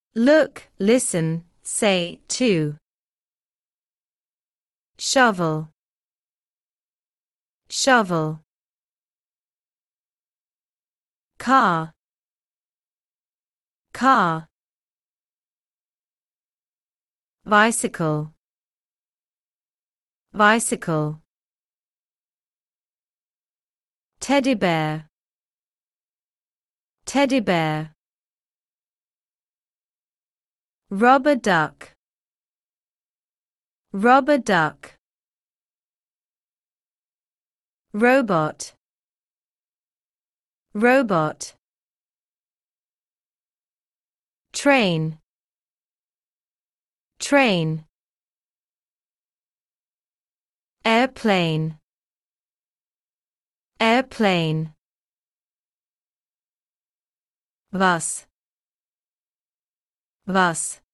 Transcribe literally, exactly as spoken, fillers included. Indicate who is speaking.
Speaker 1: Look, listen, say, to. Shovel. Shovel. Car. Car. Bicycle. Bicycle. Teddy bear. Teddy bear. Rubber duck. Rubber duck. Robot. Robot. Train. Train. Airplane. Airplane. Was. Was.